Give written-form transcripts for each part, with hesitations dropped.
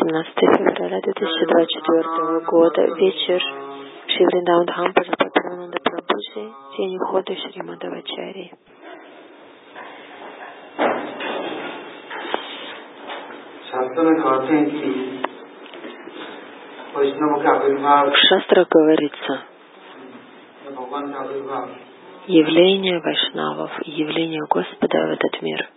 17 февраля 2024 года, вечер, Шри Вриндаvan Dham, Прабхупада Прабхуджи, день ухода Шримадавачарьи. В шастрах говорится, явление вайшнавов, явление Господа в этот мир.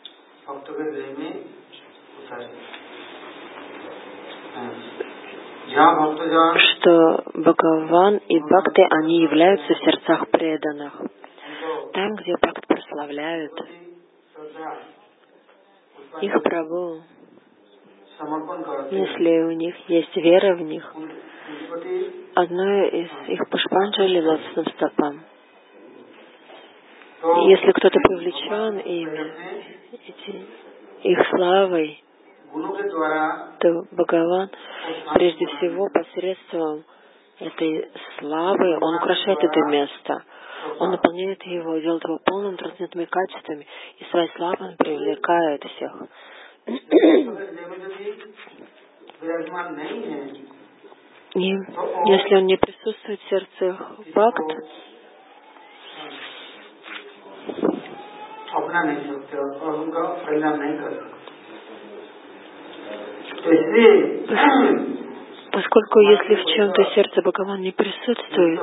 Что Бхагаван и Бхакты, они являются в сердцах преданных. Там, где Бхакт прославляют их Прабху, если у них есть вера в них, одно из их пушпанджали лотосным стопам. Если кто-то привлечен ими, их славой, то Бхагаван, прежде всего, посредством этой славы, он украшает это место. Он наполняет его, делает его полным трансцендентными качествами, и своей славой он привлекает всех. И если он не присутствует в сердце Бхакт, поскольку если в чем-то сердце Бхагаван не присутствует,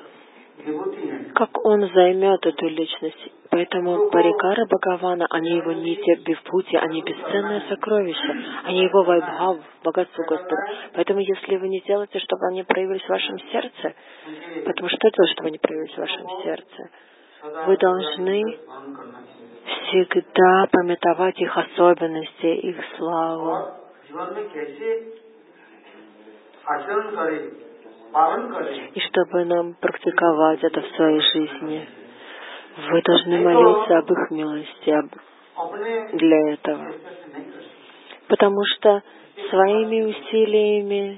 как он займет эту личность? Поэтому парикары Бхагавана, они его нити бифути, они бесценное сокровище, они его вайбхав, богатство Господа. Поэтому если вы не делаете, чтобы они проявились в вашем сердце, потому что делать, чтобы они проявились в вашем сердце? Вы должны всегда памятовать их особенности, их славу. И чтобы нам практиковать это в своей жизни, вы должны молиться об их милости для этого. Потому что своими усилиями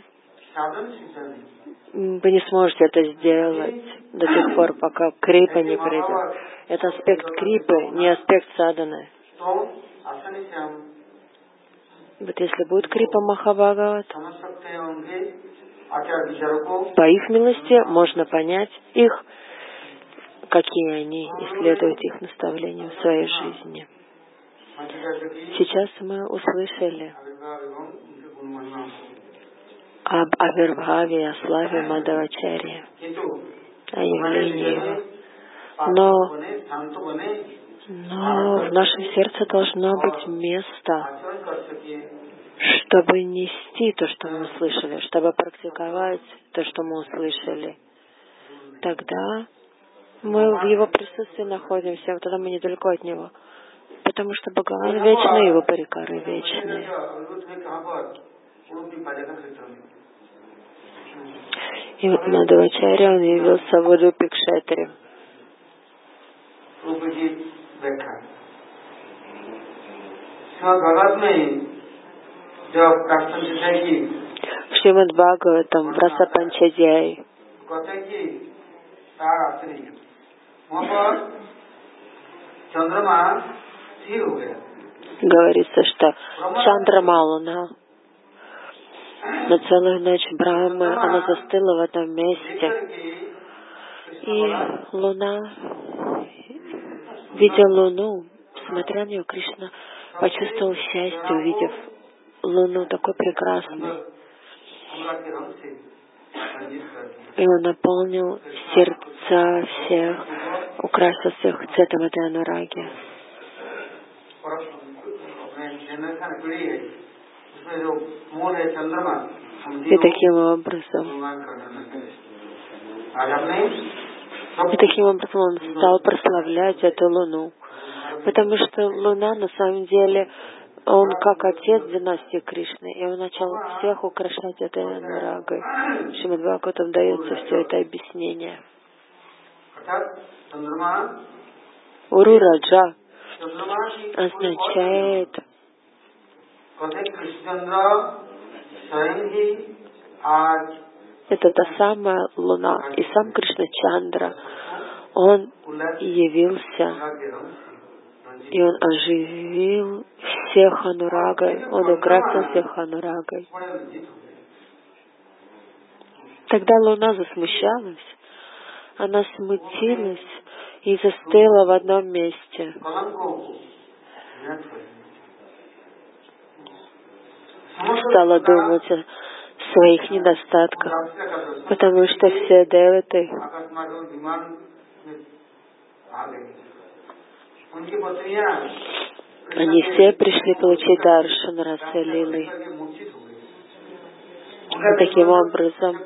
вы не сможете это сделать до тех пор, пока крипа не придет. Это аспект крипы, не аспект садханы. Вот если будет крипа Махабхагават, по их милости можно понять их, какие они, и следуют их наставлениям в своей жизни. Сейчас мы услышали об Авирбхаве, о славе Мадхавачарьи, о явлении его. Но в нашем сердце должно быть место, чтобы нести то, что мы услышали, чтобы практиковать то, что мы услышали. Тогда мы в его присутствии находимся, тогда мы недалеко от него. Потому что Бхагаван вечный, его парикары вечные. И вот Мадхавачарья, он явился в Урупи Кшетре. В Шримад Бхагаватам, в Раса Панчадьяи, говорится, что Чандрама, луна, на целую ночь Брахмы, она застыла в этом месте. И луна, видя луну, смотря на нее, Кришна почувствовал счастье, увидев луну такой прекрасной. И он наполнил сердца всех, украсил всех цветом этой анураги. И таким образом он стал прославлять эту луну. Потому что луна на самом деле, он как отец династии Кришны, и он начал всех украшать этой анурагой. В Шримад Бхагаватам дается все это объяснение. Уру Раджа означает это та самая луна. И сам Кришна Чандра, он явился И он оживил всех анурагой, он украсил всех анурагой. Тогда Луна засмущалась, она смутилась и застыла в одном месте. Стала думать о своих недостатках, потому что все деваты, они все пришли получить даршан Раса Лилы. И таким образом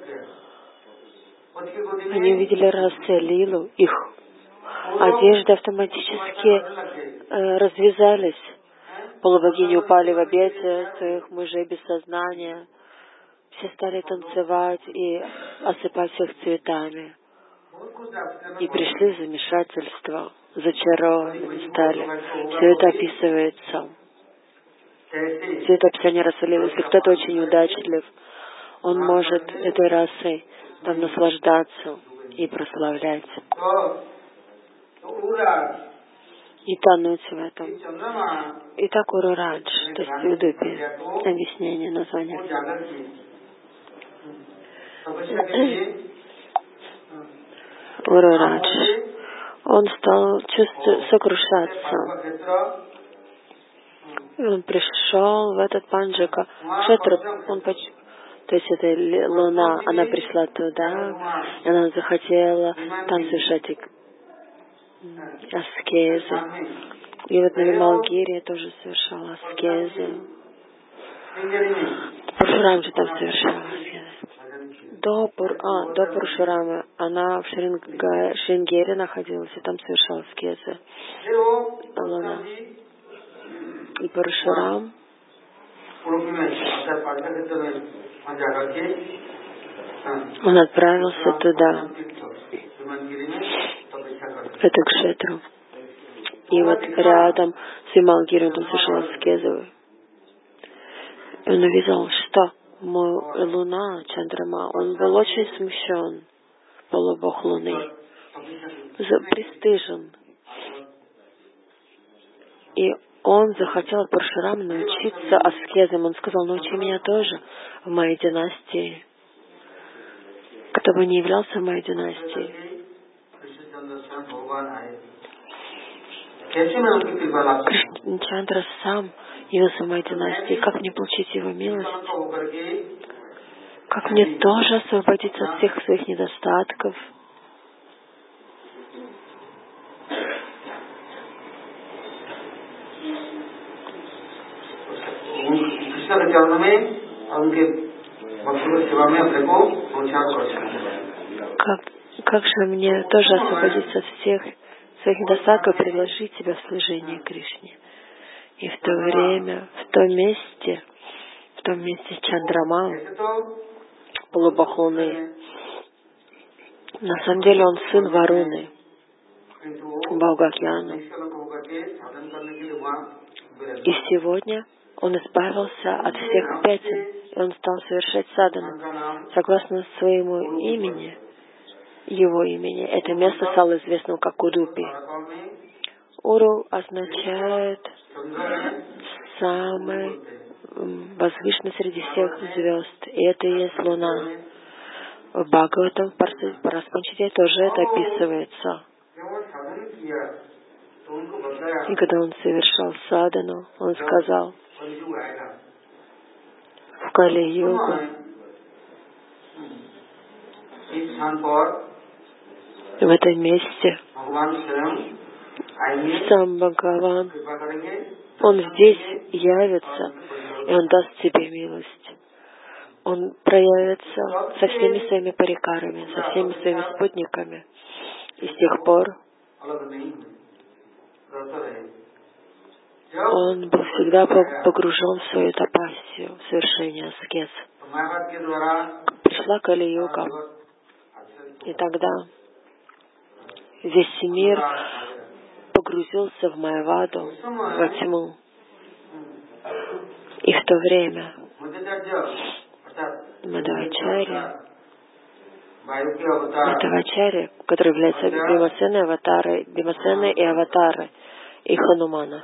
они увидели Раса Лилу, их одежды автоматически развязались. Полубогини упали в объятия своих мужей без сознания. Все стали танцевать и осыпать всех цветами. И пришли в замешательство, зачарованными стали. Все это описывается. Все это описание Раса Лилы. Если кто-то очень удачлив, он может этой расой там наслаждаться и прославлять. И тонуть в этом. Итак, Урурадж, то есть Удупи, объяснение, название. Урурадж, он стал сокрушаться. И он пришел в этот Панджака. Кшетру, то есть эта Луна, она пришла туда, и она захотела там совершать аскезы. И вот на Вималгире тоже совершала аскезы. Паршурамджи там совершала аскезы. До Паршурамы она в Шрингере находилась и там совершала аскезы. Луна. И Паршурам он отправился туда, в эту Кшетру. И вот рядом с Вималгиром он совершил аскезы. И он увидел, что Луна, Чандрама, он был очень смущен, полубог Луны, пристыжен. И он захотел от Паршурама научиться аскезам. Он сказал: научи меня тоже в моей династии. Кто бы не являлся в моей династии. Кришначандра сам явился в моей династии. Как мне получить его милость? Как мне тоже освободиться от всех своих недостатков? Как же мне тоже освободиться от всех своих недостатков, предложить себя в служение Кришне? И в то время, в том месте Чандрамал, полубог Луны, на самом деле он сын Варуны, Бхаугакьяна. И сегодня он избавился от всех пятен, и он стал совершать садану. Согласно своему имени, его имени, это место стало известным как Удупи. Уру означает самый возвышенный среди всех звезд, и это и есть Луна. В Бхагаватам, в Параспанчите тоже это описывается. И когда он совершал садану, он сказал: в Кали-югу в этом месте сам Бхагаван, он здесь явится, и он даст тебе милость. Он проявится со всеми своими парикарами, со всеми своими спутниками. И с тех пор он был всегда погружен в свою тапассию, в совершение аскез. Пришла Кали-юга, и тогда весь мир погрузился в Майяваду, во тьму. И в то время Мадхавачарья, который является Бимасеной и Аватарой, и Ханумана.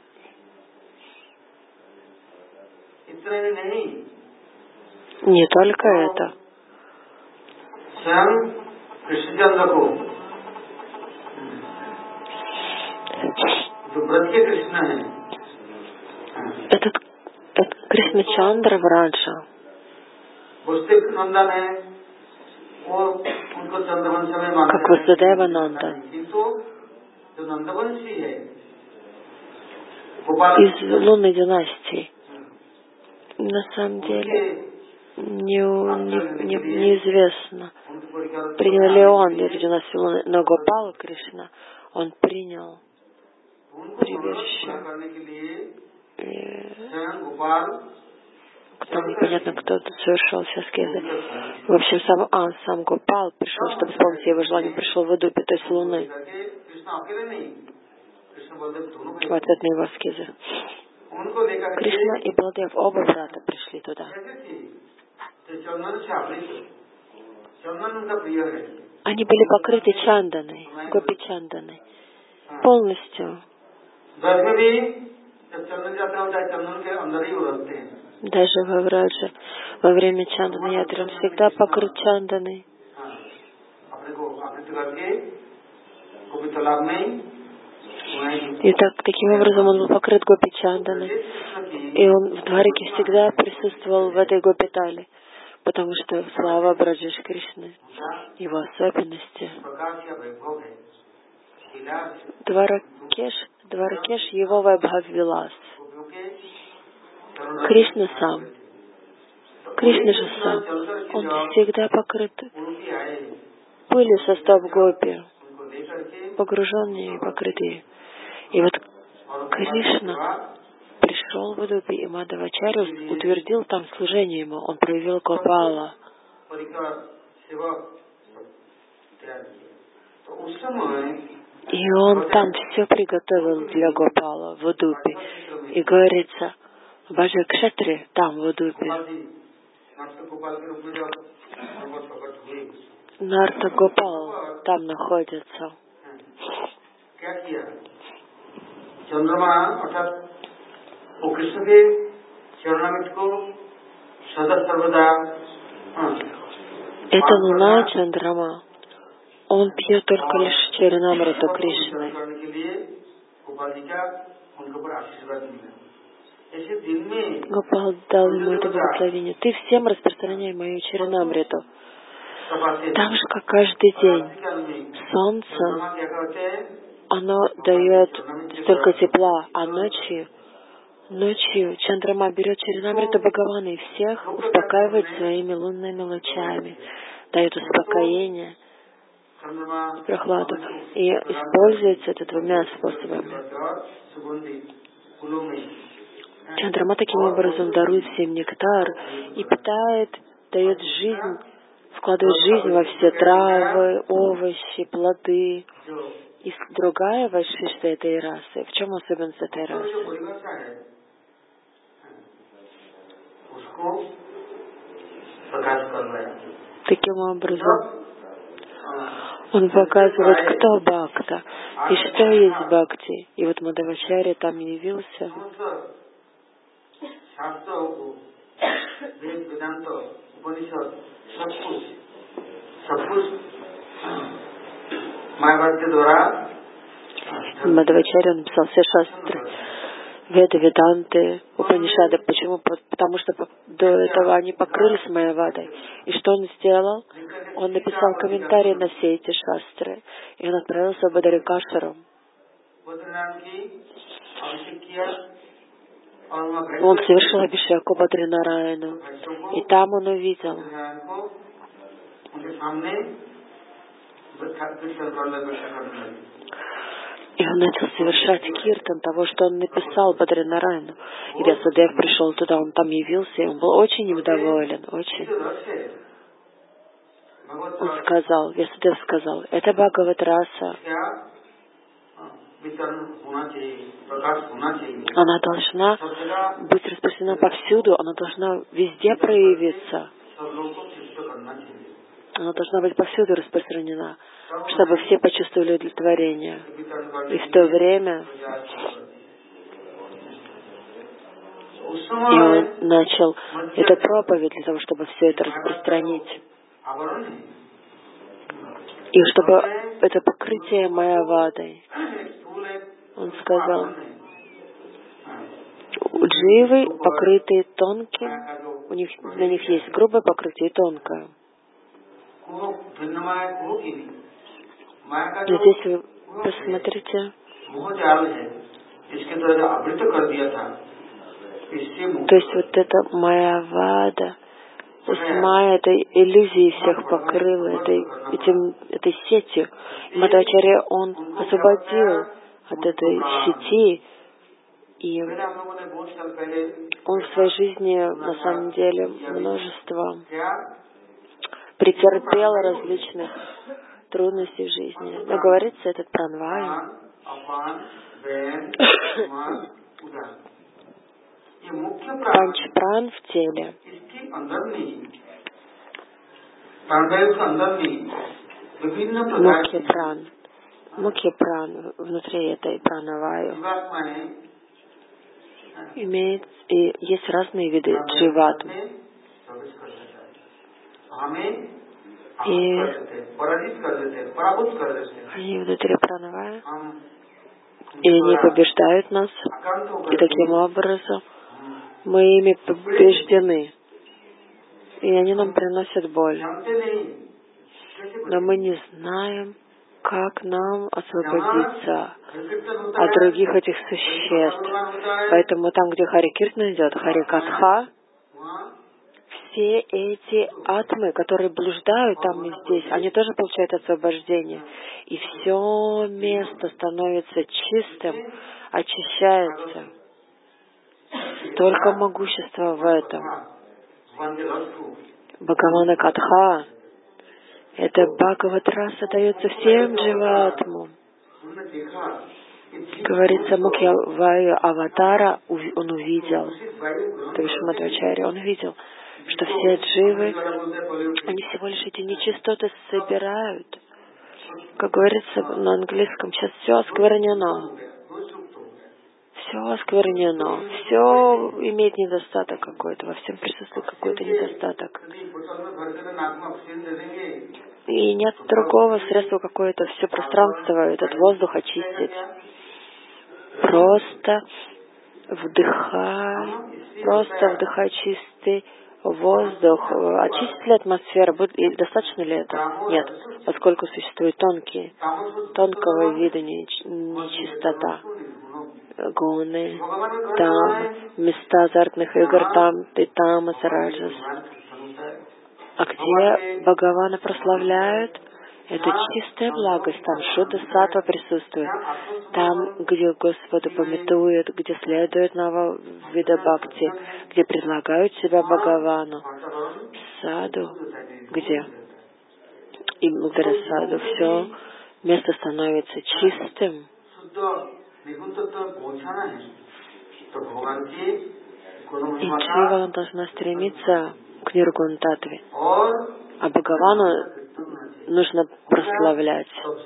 Не только это. Этот Кришна-чандра Враджа, как Васудева Нанда, из лунной династии, на самом деле неизвестно, принял ли он эту династию Луны, но Гопала Кришна, он принял прибежище. Там непонятно, кто тут совершал все аскезы. В общем, сам Гопал пришел, чтобы исполнить его желание, пришел в Удупе, то есть Луны, в ответ на его аскезы. Кришна и Баладев, оба брата, пришли туда. Они были покрыты чанданой, гопи-чанданой, полностью. Даже во Врадже, во время чанданы ятры, он всегда покрыт чанданой. И таким образом он был покрыт гопи-чанданой. И он в Дварике всегда присутствовал в этой гопи-тале, потому что слава Браджеш Кришны, его особенности. Дваракеш его Вайбхав-вилас. Кришна сам. Кришна же сам. Он всегда покрыт пылью со стоп гопи, погруженные и покрытые. И вот Кришна пришел в Удупи, и Мадхавачарья утвердил там служение ему. Он проявил Гопала. И он там все приготовил для Гопала в Удупе. И говорится, Баджа Кшатри там в Удупе. Нарта Гопал там находится. Это Луна Чандрама. Он пьет только лишь Чаринамриту Кришны. Гопал дал ему это благословение. Ты всем распространяй мою Чаринамриту. Так же, как каждый день. Солнце, оно дает столько тепла, а ночью Чандрама берет Чаринамриту Бхагавана и всех успокаивает своими лунными лучами, дает успокоение, прохладу. И используется это двумя способами. Чандрама таким образом дарует всем нектар и питает, дает жизнь, вкладывает жизнь во все травы, овощи, плоды. И другая вайшишта этой расы. В чем особенность этой расы? Таким образом, он показывает, кто бхакта и что есть бхакти. И вот Мадхавачарья там явился. Мадхавачарья написал все шастры, Веды, Веданты, Упанишады. Почему? Потому что до этого они покрылись Майявадой. И что он сделал? Он написал комментарии на все эти шастры. И он отправился в Бадарикашарам. Он совершил абхишеку Бадринараяну. И там он увидел и он начал совершать киртан того, что он написал Бадринараяну. И Вьясадев пришел туда, он там явился, и он был очень им доволен, очень. Он сказал, Вьясадев сказал, это Бхагават-раса. Она должна быть распространена повсюду, она должна везде проявиться. Она должна быть повсюду распространена. чтобы все почувствовали удовлетворение. И в то время и он начал эту проповедь для того, чтобы все это распространить. И чтобы это покрытие Майявадой, он сказал, дживы покрытые тонким, на них есть грубое покрытие и тонкое. И здесь вы посмотрите, то есть вот эта Майявада, то есть Майя этой иллюзией всех покрыла, этой сетью. Мадхвачарья он освободил от этой сети, и он в своей жизни на самом деле множество претерпел различных трудностей в жизни. Но говорится этот пранвай. Панчпран в теле. Мукхья-пран внутри этой пранаваю имеет, и есть разные виды дживатм. И они внутри пранавая, и они побеждают нас, и таким образом мы ими побеждены, и они нам приносят боль. Но мы не знаем, как нам освободиться от других этих существ. Поэтому там, где Хари Киртан идет, Хари Катха, все эти атмы, которые блуждают там и здесь, они тоже получают освобождение. И все место становится чистым, очищается. Столько могущества в этом. Бхагавана Катха, это Бхагават-раса дается всем дживатмам. Говорится, Мукхья-ваю аватара он увидел, то есть Мадхвачарья, он видел, что все дживы, они всего лишь эти нечистоты собирают. Как говорится на английском, сейчас все осквернено. Все осквернено, все имеет недостаток какой-то, во всем присутствует какой-то недостаток. И нет другого средства какое-то все пространство, этот воздух очистить. Просто вдыхай чистый воздух. Очистит ли атмосфера? И достаточно ли это? Нет, поскольку существует тонкого вида нечистота. Гуны, там, места азартных игр, там, и тамас, раджас. А где Бхагавана прославляют, это чистая благость, там шудда саттва присутствует. Там, где Господа памятуют, где следуют Нававида Бхакти, где предлагают себя Бхагавану. Саду, где? И благодаря саду все место становится чистым. И джива должна стремиться к ниргун-татве. А Бхагавану нужно прославлять.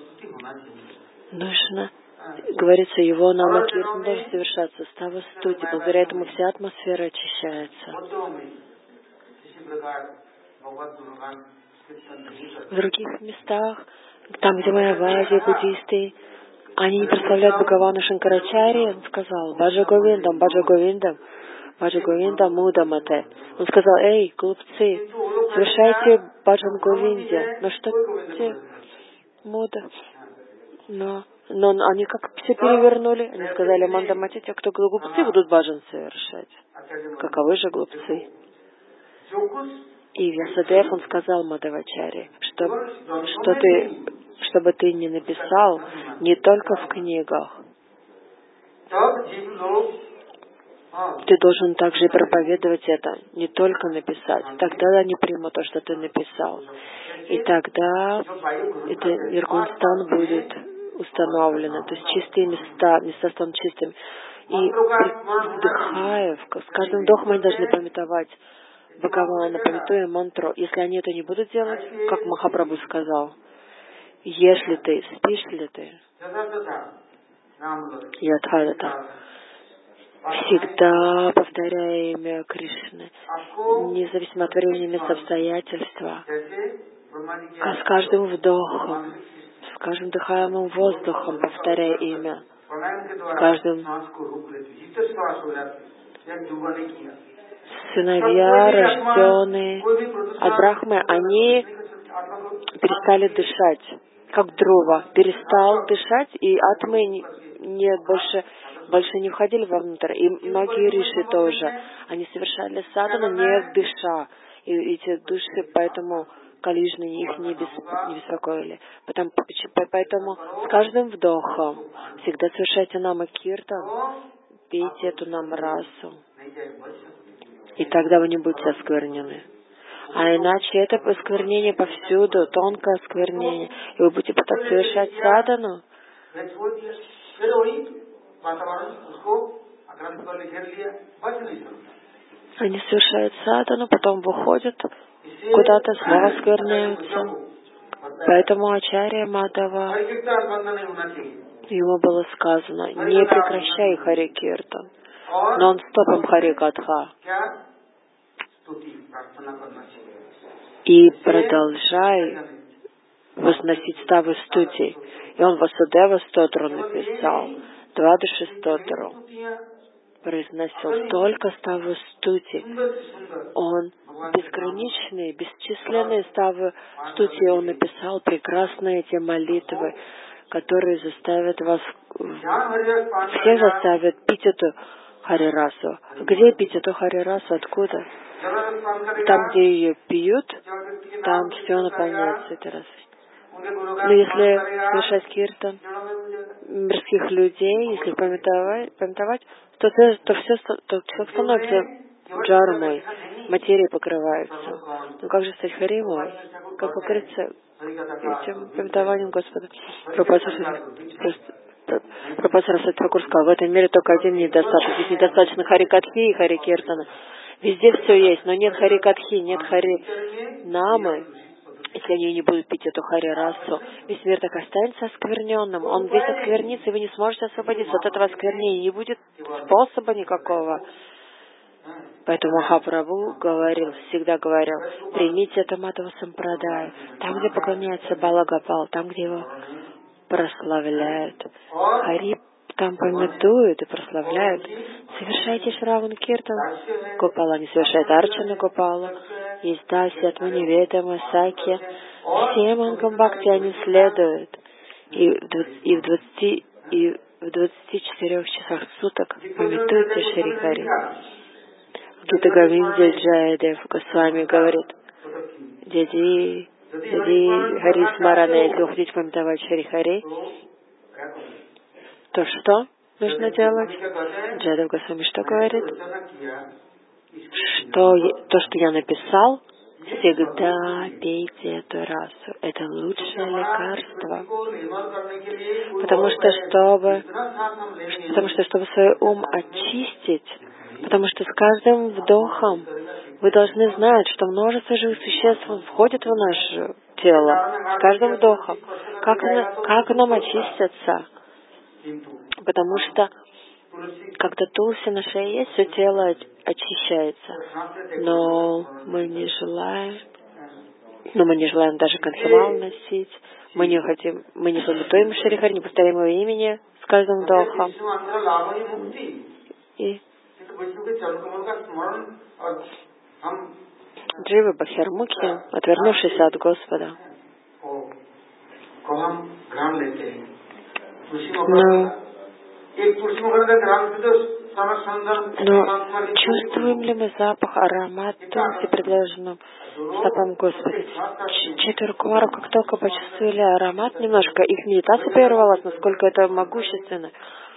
Нужно, говорится, его намакиртан должен совершаться, става стути. Благодаря этому вся атмосфера очищается. В других местах, там, где Майявади, буддисты, они не прославляют Бхагавана Шанкарачарьи, он сказал, Баджа Говиндам, Баджа Говиндам, Баджа Говиндам Мудамате. Он сказал, эй, глупцы, совершайте Баджан Говинде. Но что те муда? Но они как все перевернули. Они сказали, Мандамате, те, кто глупцы, будут баджан совершать. Каковы же глупцы? И Вьясадев, он сказал Мадхвачарье, чтобы ты не написал не только в книгах. Ты должен также проповедовать это, не только написать. Тогда они примут то, что ты написал. И тогда это Ниргун-стан будет установлено. То есть чистые места станут чистыми. И вдыхая, с каждым вдохом они должны памятовать Бхагавана, памятуя мантру. Если они это не будут делать, как Махапрабху сказал, ешь ли ты, спишь ли ты. Ядхадата. Всегда повторяя имя Кришны, независимо от времени, места, обстоятельства, а с каждым вдохом, с каждым дыхаемым воздухом повторяя имя, с каждым сыновья, рожденные от Брахмы, они перестали дышать, как дрова, перестал дышать, и атмы больше не входили вовнутрь. И многие риши тоже, они совершали садхану, не дыша. И эти души поэтому калижные их не беспокоили. Поэтому с каждым вдохом всегда совершайте нама киртан, пейте эту намрасу. И тогда вы не будете осквернены. А иначе это осквернение повсюду, тонкое осквернение. И вы будете пытаться совершать садхану. Они совершают садхану, потом выходят куда-то, снова оскверняются. Поэтому Ачарья Мадхава, ему было сказано, не прекращай Хари Киртан, нон-стопом Хари Катха. И продолжай возносить ставы стути. И он Васудева Стотру написал, Двадаши Стотру, произносил столько ставы стути. Он безграничные, бесчисленные ставы стути он написал, прекрасные эти молитвы, которые заставят вас, все заставят пить эту Харирасу. Где пить эту Харирасу? Откуда? Там, где ее пьют, там все наполняется этой расой. Но если совершать киртан мирских людей, если их памятовать, то все становится джармой, материя покрывается. Но как же стать харимой? Как покрыться этим памятованием Господа? Пропасар Сатхакур сказал, в этом мире только один недостаток. Здесь недостаточно Харикатхи и Харикиртана. Везде все есть, но нет Харикатхи, нет Хари-намы. Если они не будут пить эту Хари-расу, весь мир так останется оскверненным. Он весь осквернится, и вы не сможете освободиться от этого осквернения. Не будет способа никакого. Поэтому Махапрабху говорил, всегда говорил, примите это Мадхава Сампрадай. Там, где поклоняется Балагапал, там, где его прославляют. Хари там памятуют и прославляют. Совершайте Шраван Киртан. Гопала не совершает Арчана Гопала. Есть Даси, Атмани, Ведама, Саки. Всем ангам Бхакти они следуют. И в 24 часах суток памятуйте Шри Хари. Гита Говинда Джаядев Госвами говорит, Дяди Хари Смарана, если вы хотите памятовать Шри Хари, то что нужно делать? Джаядев Госвами что говорит? То, что я написал, всегда пейте эту расу. Это лучшее лекарство. Потому что чтобы свой ум очистить, потому что с каждым вдохом вы должны знать, что множество живых существ входит в наше тело. С каждым вдохом. Как нам очиститься? Потому что когда тулси на шее есть, все тело очищается. Но мы не желаем даже конхимал носить. Мы не памятуем Шри Хари, не повторяем его имени с каждым вдохом. И Дживы Бахирмухи, отвернувшись от Господа, но чувствуем ли мы запах, аромат тулси, предложенным стопам Господа? Четверо кумаров, как только почувствовали аромат немножко, их медитация прервалась, насколько это могущественно.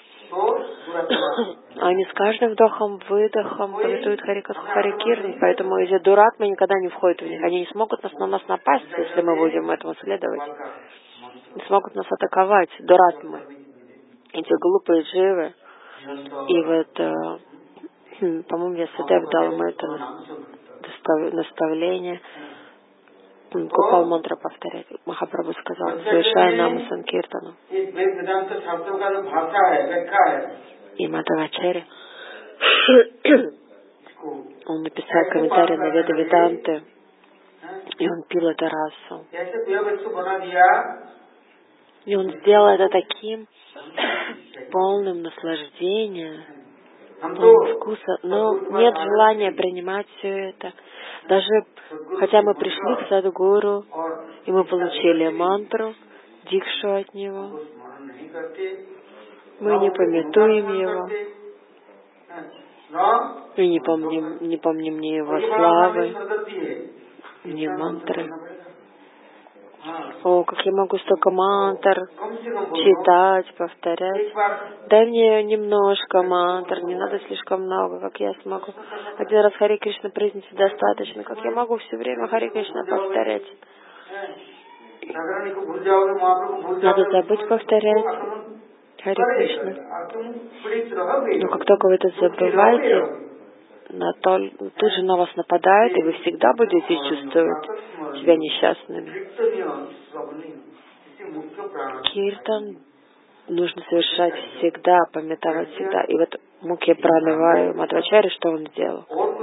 Они с каждым вдохом, выдохом памятуют Хари Киртан, поэтому эти дуратмы никогда не входят в них. Они не смогут на нас напасть, если мы будем этому следовать. Не смогут нас атаковать, дуратмы. Эти глупые дживы. И вот, по-моему, Вьясадев дал ему это наставление. Гопал мантру повторять. Махапрабху сказал, совершая наму санкиртану. И Мадхавачарья, он написал комментарий на Веда Веданты, и он пил эту расу. И он сделал это таким полным наслаждения, полным вкуса, но нет желания принимать все это. Даже хотя мы пришли к Садгуру, и мы получили мантру, дикшу от него, мы не памятуем его, и не помним ни его славы, ни мантры. О, как я могу столько мантр читать, повторять. Дай мне немножко мантр, не надо слишком много, как я смогу. Один раз Харе Кришна произнести достаточно, как я могу все время Харе Кришна повторять. Надо забыть повторять Харе Кришна. Но как только вы это забываете, тут же на вас нападают, и вы всегда будете чувствовать себя несчастными. Киртан нужно совершать всегда, памятовать всегда. И вот Мукхья Пранавая Мадхвачарья, что он сделал?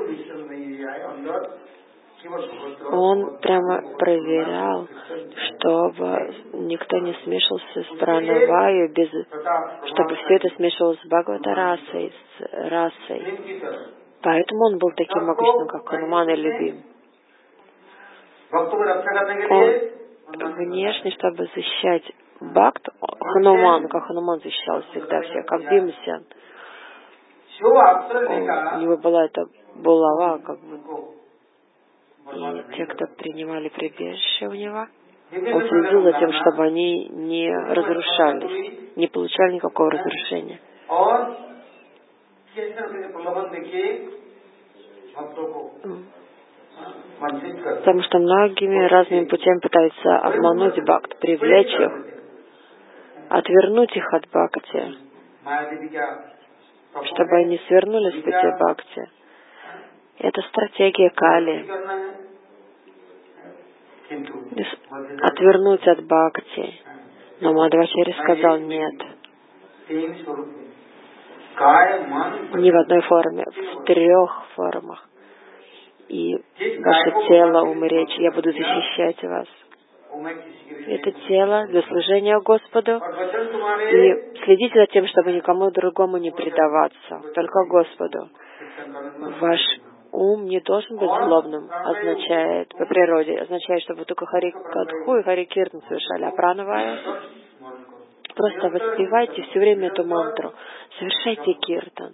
Он прямо проверял, чтобы никто не смешался с Пранаваю, чтобы все это смешивалось с Бхагавата расой. Поэтому он был таким могущественным, как Хануман и любим. Он внешне, чтобы защищать Бхакт, Хануман, как Хануман защищал всегда всех, как Бимсен. У него была эта булава, как бы. И те, кто принимали прибежище у него, он следил за тем, чтобы они не разрушались, не получали никакого разрушения. Потому что многими разными путями пытаются обмануть бхакт, привлечь их, отвернуть их от бхакти, чтобы они свернули с пути бхакти. Это стратегия Кали. Отвернуть от бхакти. Но Мадхвачарья сказал нет. Не в одной форме, в 3 формах. И ваше тело, ум и речь, я буду защищать вас. Это тело для служения Господу. И следите за тем, чтобы никому другому не предаваться, только Господу. Ваш ум не должен быть злобным, означает по природе, означает, чтобы вы только Хари Катху и Хари Киртан совершали, а Пранавая. Просто воспевайте все время эту мантру, совершайте киртан,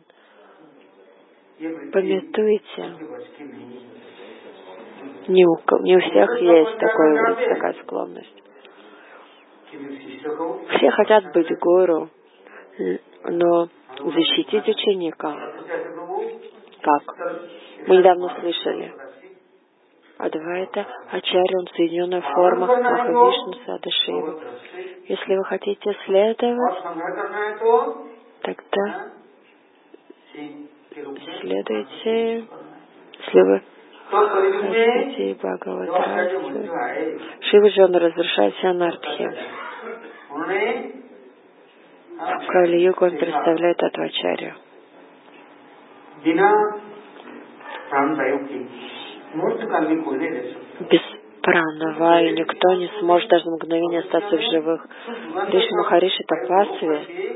памятуйте. Не у всех есть такая склонность. Все хотят быть гуру, но защитить ученика. Как? Мы недавно слышали. Адвайта Ачарья, он соединенная форма Махавишну Садашивы. Если вы хотите следовать, тогда следуйте. Если вы хотите Бхагават-расу, Шива же он разрушает все анархи. В Кали-югу он представляет Адвачарью. Без Пранаваи никто не сможет даже на мгновение остаться в живых. Риши Махариши Тапасви,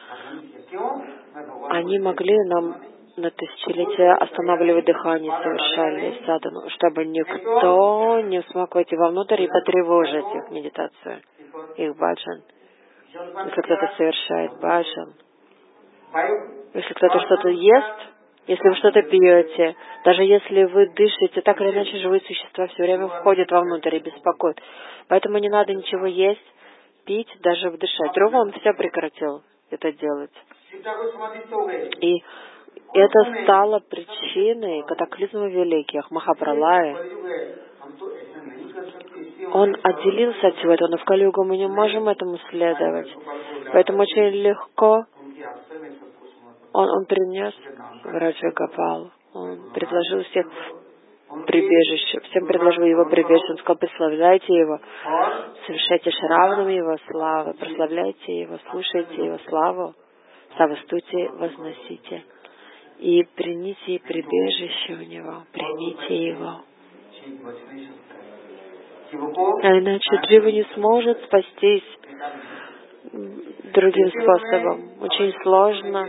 они могли нам на тысячелетия останавливать дыхание, совершали садану, чтобы никто не смог войти вовнутрь и потревожить их медитацию, их баджан. Если кто-то совершает баджан, если кто-то что-то ест, если вы что-то пьете, даже если вы дышите, так или иначе живые существа все время входят вовнутрь и беспокоят. Поэтому не надо ничего есть, пить, даже вдышать. Дрова он все прекратил это делать. И это стало причиной катаклизмов великих, Махапралая. Он отделился от всего этого, но в Кали-югу мы не можем этому следовать. Поэтому очень легко он принес Раджа Гопалу. Он предложил всех прибежище. Всем предложил его прибежище. Он сказал, прославляйте его, совершайте шравнам его славы, прославляйте его, слушайте его славу, савастуйте, возносите. И примите прибежище у него, примите его. А иначе Джива не сможет спастись другим способом. Очень сложно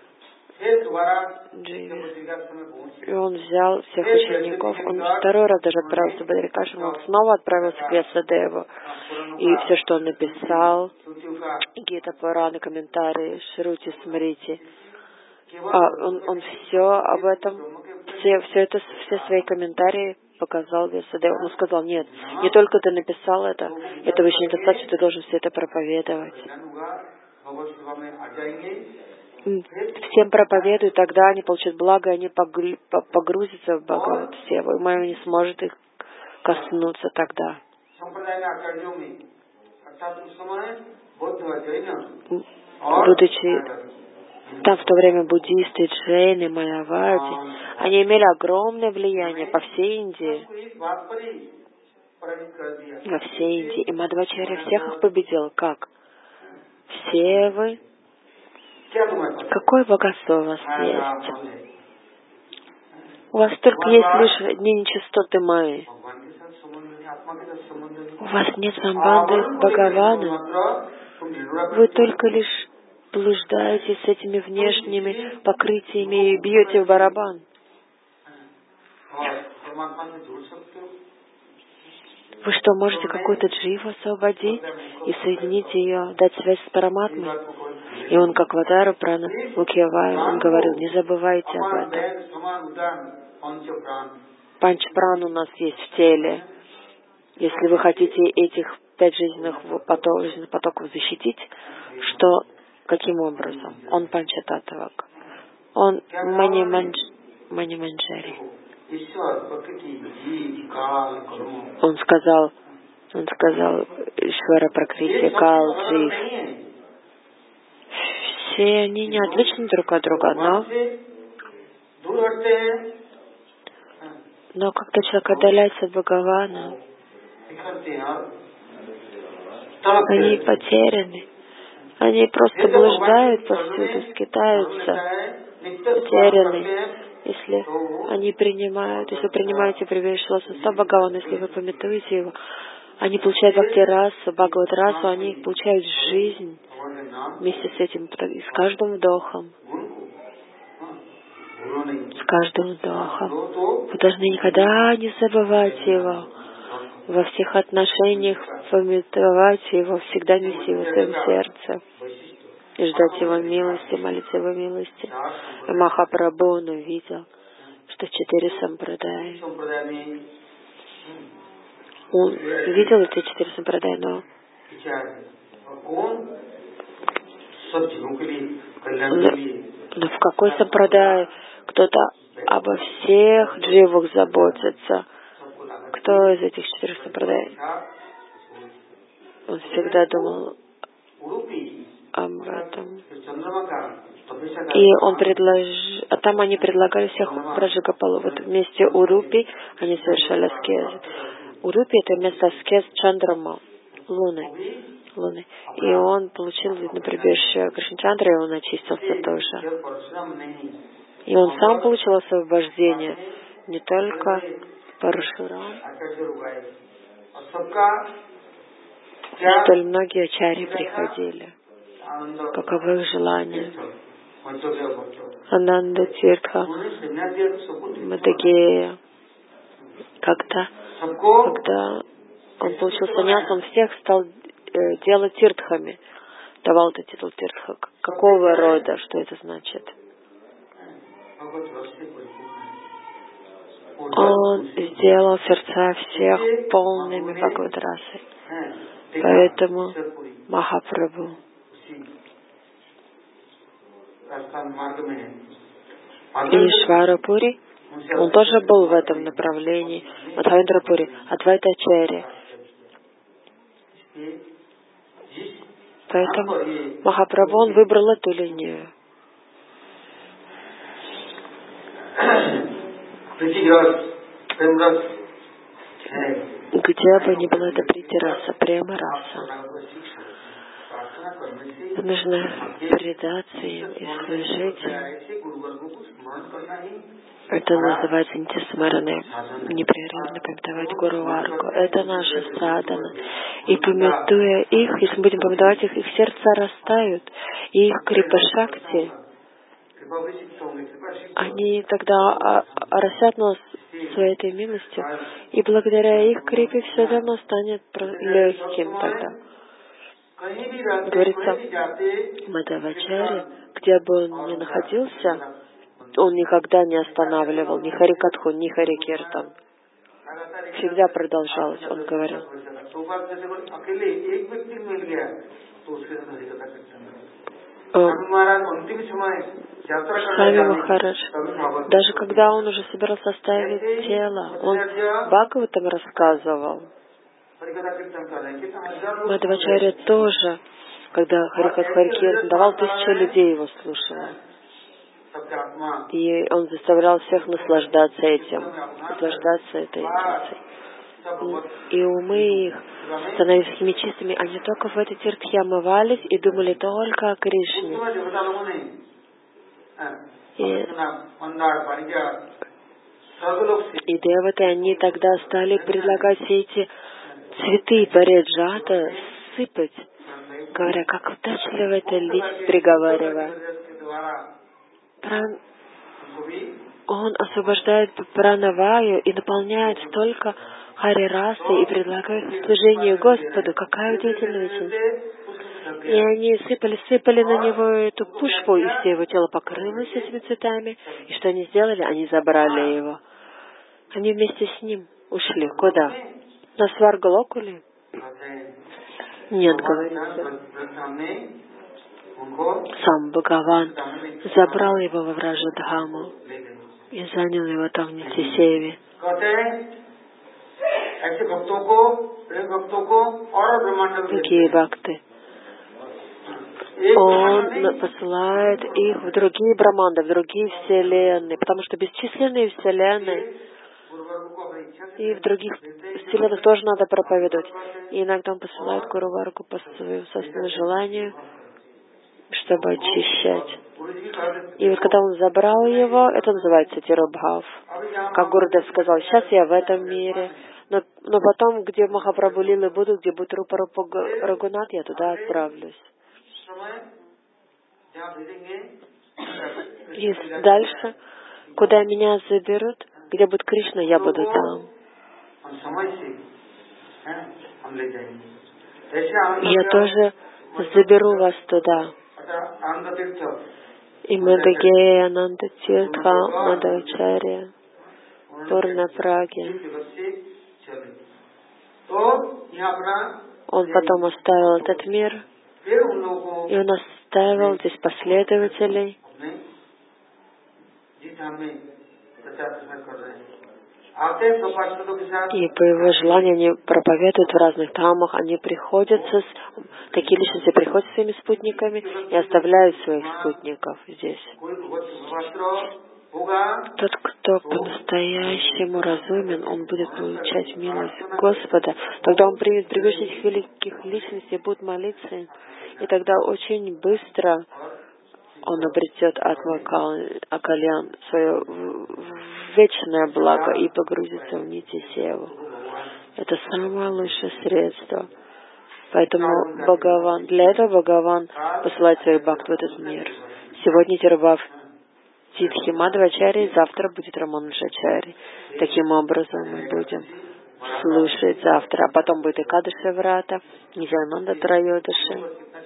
Дживе. И он взял всех учеников. Он второй раз даже отправился в Бадрикашем. Он снова отправился к Вьясадеву. И все, что он написал, Гита Пураны, комментарии, Шрути, Смрити, он все об этом, все свои комментарии показал Вьясадеву. Он сказал, нет, не только ты написал это, этого еще недостаточно, ты должен все это проповедовать. Всем проповедуй, тогда они получат благо, они погрузятся в Бхагават-севу, и Майя не сможет их коснуться тогда. Будучи там в то время буддисты, джейны, майявади, они имели огромное влияние по всей Индии. Во всей Индии. И Мадхвачарья всех их победил. Как? Все вы. Какое богатство у вас есть? У вас только есть лишь одни нечистоты Майи. У вас нет самбанды с Бхагаваном. Вы только лишь блуждаете с этими внешними покрытиями и бьете в барабан. Вы что, можете какую-то дживу освободить и соединить ее, дать связь с Параматмой? И он, как Вадару Прана Лукьявай, он говорил, не забывайте об этом. Панчпран у нас есть в теле. Если вы хотите этих 5 жизненных потоков защитить, каким образом? Он Панчататвак. Он Мани-Манджари. Он сказал, Ишвара Пракрити, Кал, Джив. Все они не отличны друг от друга, но когда человек отдаляется от Бхагавана, они потеряны. Они просто блуждают повсюду, скитаются, потеряны. Если вы принимаете прибежище Лотоса Бхагавана, если вы памятуете его, они получают бхакти-расу, бхагават-расу, они получают жизнь вместе с этим, с каждым вдохом. С каждым вдохом. Вы должны никогда не забывать его. Во всех отношениях памятовать его, всегда нести его в своем сердце. И ждать его милости, молиться его милости. И Махапрабху, он увидел, что 4 сампрадая. Он видел эти 4 сампрадая, но в какой сампрадай кто-то обо всех дживах заботится? Кто из этих 4 сампрадай? Он всегда думал об этом. И он там они предлагали всех Праджапалу. Вот вместе Урупи они совершали аскезы. Урупи — это место аскез Чандрама, Луны. И он получил, видно, прибежище Кришначандра, и он очистился тоже. И он сам получил освобождение, не только Парашурам. Столь многие ачарьи приходили. Каковы их желания? Ананда Тиртха, Мадагея. Когда он получил саньяс, он всех стал делать тиртхами. Давал этот титул тиртха. Какого рода? Что это значит? Он сделал сердца всех полными бхагават-расой. Поэтому Махапрабху и Ишварапури, он тоже был в этом направлении. Мадхавендрапури, Адвайта-ачарья. Поэтому Махапрабху, он выбрал эту линию. Где бы ни была эта притираса, прямо раса, нужно предаться им и служить им. Это называется нитисмараны, непрерывно памятовать Гуру Варгу. Это наша садхана. И памятуя их, если мы будем памятовать их, их сердца растают, и их крипа-шакти, они тогда оросят нас своей этой милостью, и благодаря их крипе все давно станет легким тогда. Говорится, Мадхавачарья, где бы он ни находился, он никогда не останавливал ни Харикатху, ни Харикиртан. Всегда продолжалось, он говорил. Свами Махарадж, даже когда он уже собирался оставить тело, он Бхагаватам рассказывал. Мадхавачарья тоже, когда Харикатху Харикиртан давал, 1000 людей его слушало. И он заставлял всех наслаждаться этим, наслаждаться этой интуицией. И умы их становились такими чистыми, они только в этой тиртхе омывались и думали только о Кришне. И деваты, они тогда стали предлагать все эти цветы париджата сыпать, говоря, как удачливо это лист, приговаривая. Он освобождает пранаваю и наполняет столько хари-расы и предлагает служение Господу. Какая удивительная вещь. И они сыпали на него эту пушпу, и все его тело покрылось этими цветами. И что они сделали? Они забрали его. Они вместе с ним ушли. Куда? На Сваргалокуле? Нет, говорится. Сам Бхагаван забрал его во Враджадхаму и занял его там в Нитисеве. Такие бхакты. Он посылает их в другие браманды, в другие вселенные, потому что бесчисленные вселенные, и в других вселенных тоже надо проповедовать. И иногда он посылает Гуру Варгу по своему собственному желанию, чтобы очищать. И вот когда он забрал его, это называется Тирабхав. Как Гурудев сказал, сейчас я в этом мире, но потом, где Махапрабху Лилы будут, где будет Рупа Рагунат, я туда отправлюсь. И дальше, куда меня заберут, где будет Кришна, я буду там. Я тоже заберу вас туда. И Мадагея, Ананда Тиртха, Мадхавачарья, Пурна-Праги. Он потом оставил этот мир, и он оставил здесь последователей. И по его желанию они проповедуют в разных тамах, они приходят, такие личности приходят со своими спутниками и оставляют своих спутников здесь. Тот, кто по-настоящему разумен, он будет получать милость Господа. Тогда он примет прибежище этих великих личностей, будет молиться им. И тогда очень быстро он обретет Атма-Акальян, свое вечное благо, и погрузится в Нитисеву. Это самое лучшее средство. Поэтому для этого Бхагаван посылает своих бхакт в этот мир. Сегодня Тирабхав Титхи Мадхавачарьи, завтра будет Рамануджачарьи. Таким образом мы будем слушать завтра. А потом будет Экадаши Врата, Нитьянанда Трайодаши.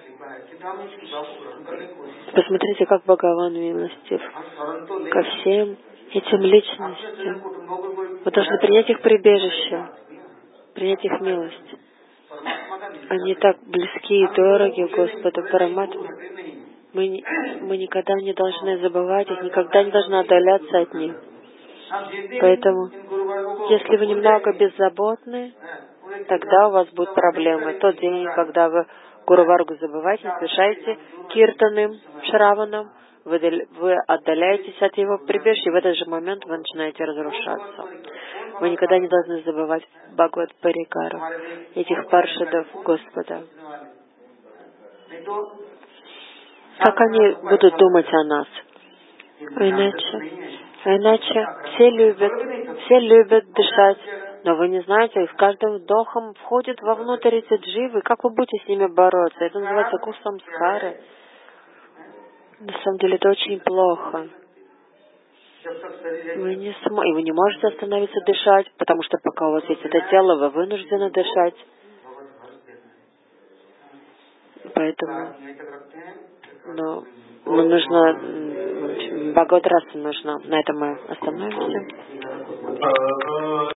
Посмотрите, как Бхагаван милостив ко всем этим личностям. Вы должны принять их прибежище, принять их милость. Они так близки и дороги Господу Параматме. Мы никогда не должны забывать их, никогда не должны отдаляться от них. Поэтому, если вы немного беззаботны, тогда у вас будут проблемы. Тот день, когда вы Гуру Варгу забываете, совершаете киртаным, шраваном, вы отдаляетесь от его прибежища, и в этот же момент вы начинаете разрушаться. Мы никогда не должны забывать Бхагават Парикару, этих паршадов Господа. Как они будут думать о нас? Иначе все любят дышать, но вы не знаете, с каждым вдохом входит вовнутрь эти дживы. Как вы будете с ними бороться? Это называется кусамскары. На самом деле это очень плохо. Вы не можете остановиться дышать, потому что пока у вас есть это тело, вы вынуждены дышать. Поэтому нужно Бхагават Раса нужно. На этом мы остановимся.